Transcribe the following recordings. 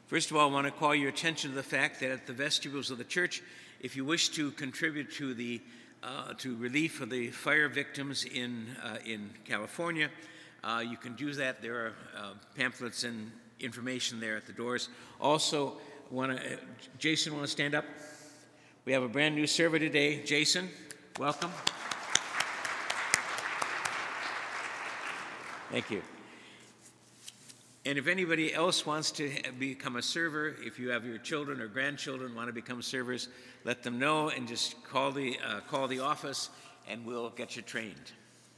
First of all, I want to call your attention to the fact that at the vestibules of the church, if you wish to contribute to the to relief of the fire victims in California, you can do that. There are pamphlets and information there at the doors. Also, Jason, want to stand up? We have a brand new server today. Jason, welcome. Thank you. And if anybody else wants to become a server, if you have your children or grandchildren want to become servers, let them know and just call the office and we'll get you trained.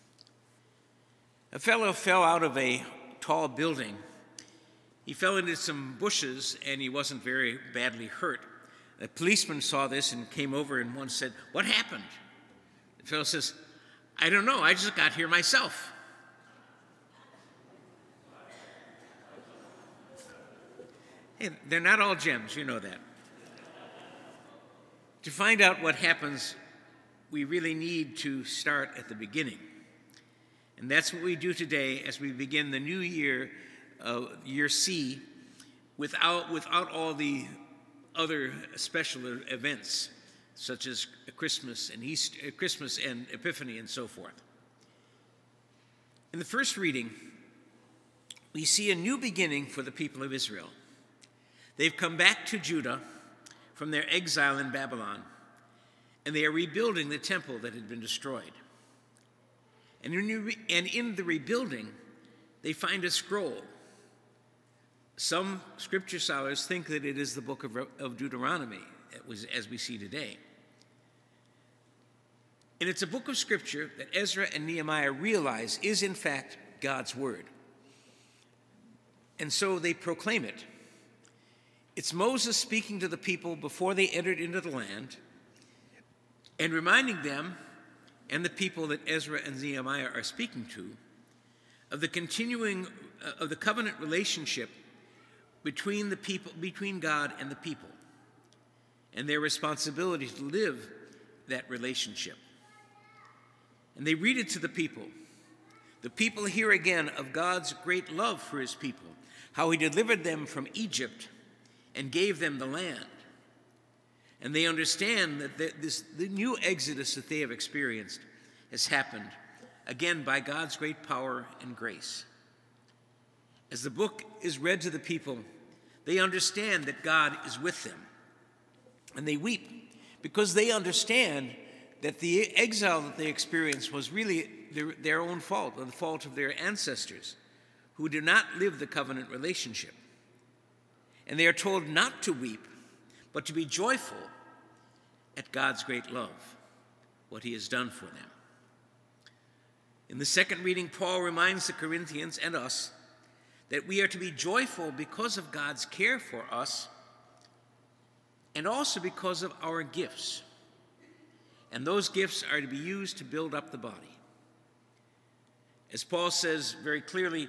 A fellow fell out of a tall building. He fell into some bushes and he wasn't very badly hurt. A policeman saw this and came over and once said, "What happened?" The fellow says, "I don't know, I just got here myself." Hey, they're not all gems, you know that. To find out what happens, we really need to start at the beginning. And that's what we do today as we begin the new year, year C, without all the other special events, such as Christmas and Easter, Christmas and Epiphany and so forth. In the first reading, we see a new beginning for the people of Israel. They've come back to Judah from their exile in Babylon, and they are rebuilding the temple that had been destroyed. And in the rebuilding, they find a scroll. Some scripture scholars think that it is the book of Deuteronomy, as we see today. And it's a book of scripture that Ezra and Nehemiah realize is, in fact, God's word. And so they proclaim it. It's Moses speaking to the people before they entered into the land and reminding them and the people that Ezra and Nehemiah are speaking to of the continuing of the covenant relationship between God and the people, and their responsibility to live that relationship. And they read it to the people. The people hear again of God's great love for his people, how he delivered them from Egypt and gave them the land. And they understand that the new exodus that they have experienced has happened, again, by God's great power and grace. As the book is read to the people, they understand that God is with them. And they weep because they understand that the exile that they experienced was really their own fault, or the fault of their ancestors, who did not live the covenant relationship. And they are told not to weep, but to be joyful at God's great love, what he has done for them. In the second reading, Paul reminds the Corinthians and us that we are to be joyful because of God's care for us and also because of our gifts. And those gifts are to be used to build up the body. As Paul says very clearly,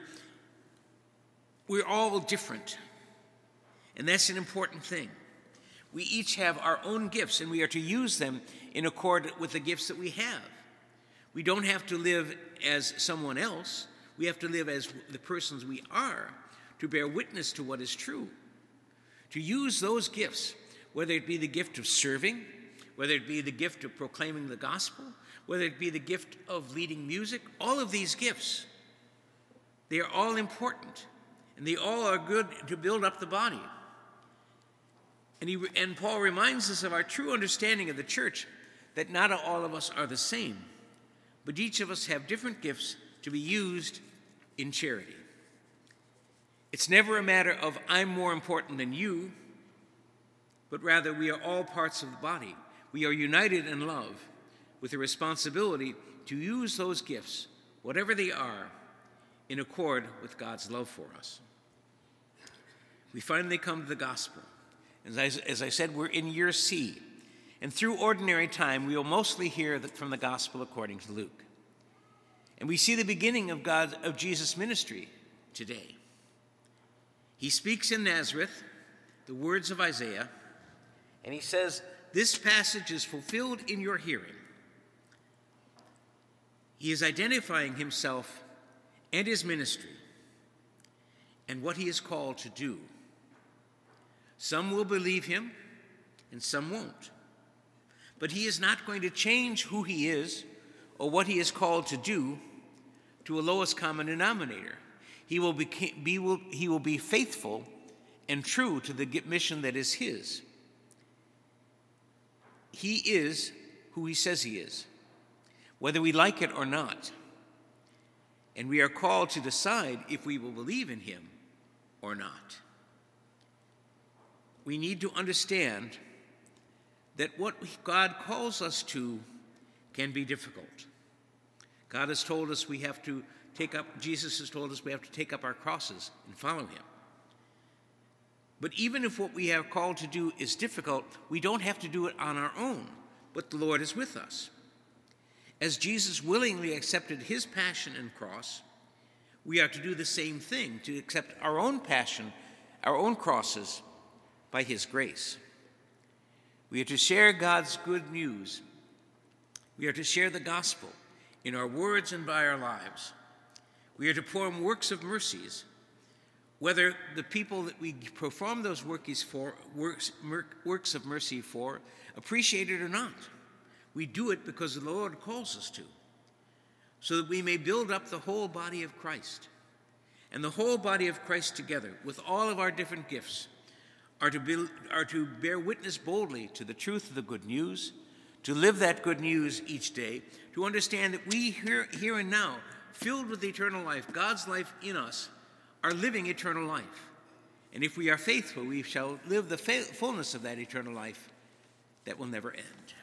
we're all different. And that's an important thing. We each have our own gifts, and we are to use them in accord with the gifts that we have. We don't have to live as someone else. We have to live as the persons we are to bear witness to what is true. To use those gifts, whether it be the gift of serving, whether it be the gift of proclaiming the gospel, whether it be the gift of leading music, all of these gifts, they are all important, and they all are good to build up the body. And Paul reminds us of our true understanding of the church, that not all of us are the same, but each of us have different gifts to be used in charity. It's never a matter of I'm more important than you, but rather we are all parts of the body. We are united in love with the responsibility to use those gifts, whatever they are, in accord with God's love for us. We finally come to the gospel. As I said, we're in year C, and through ordinary time, we will mostly hear from the gospel according to Luke. And we see the beginning of Jesus' ministry today. He speaks in Nazareth the words of Isaiah, and he says, "This passage is fulfilled in your hearing." He is identifying himself and his ministry and what he is called to do. Some will believe him, and some won't. But he is not going to change who he is or what he is called to do to a lowest common denominator. He will be faithful and true to the mission that is his. He is who he says he is, whether we like it or not. And we are called to decide if we will believe in him or not. We need to understand that what God calls us to can be difficult. God has told us Jesus has told us we have to take up our crosses and follow him. But even if what we are called to do is difficult, we don't have to do it on our own, but the Lord is with us. As Jesus willingly accepted his passion and cross, we are to do the same thing, to accept our own passion, our own crosses, by his grace. We are to share God's good news. We are to share the gospel in our words and by our lives. We are to perform works of mercies, whether the people that we perform those works of mercy for appreciate it or not. We do it because the Lord calls us to, so that we may build up the whole body of Christ. And the whole body of Christ together, with all of our different gifts, are to bear witness boldly to the truth of the good news, to live that good news each day, to understand that we here and now, filled with eternal life, God's life in us, are living eternal life. And if we are faithful, we shall live the fullness of that eternal life that will never end.